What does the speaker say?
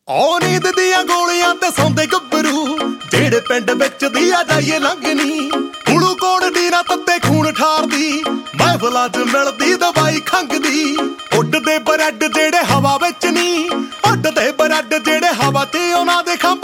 ਉਹ ਨੀਂਦ ਦੀਆਂ ਗੋਲੀਆਂ ਤੇ ਸੌਂਦੇ ਗੱਭਰੂ ਜਿਹੜੇ ਪਿੰਡ ਵਿੱਚ ਦੀਆ ਜਾਈਏ ਲੰਘਣੀ। ਗਲੂਕੋਨ ਦੀ ਨਾ ਤੱਤੇ ਖੂਨ ਠਾਰਦੀ ਮਹਿਫਲਾਂ 'ਚ ਮਿਲਦੀ ਦਵਾਈ ਖੰਘ ਦੀ। ਉੱਡਦੇ ਬਰੈਡ ਜਿਹੜੇ ਹਵਾ ਵਿੱਚ ਨੀ, ਉੱਡਦੇ ਬਰੈਡ ਜਿਹੜੇ ਹਵਾ ਤੇ ਉਹਨਾਂ ਦੇ ਖੰਭ